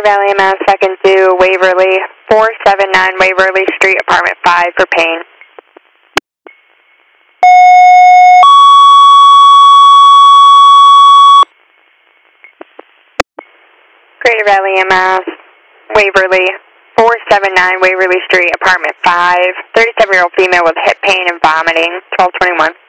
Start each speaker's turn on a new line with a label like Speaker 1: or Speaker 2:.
Speaker 1: Valley MS, second to Waverly, 479 Waverly Street, apartment 5 for pain. Greater Valley MS, Waverly, 479 Waverly Street, apartment 5, 37-year-old female with hip pain and vomiting, 1221.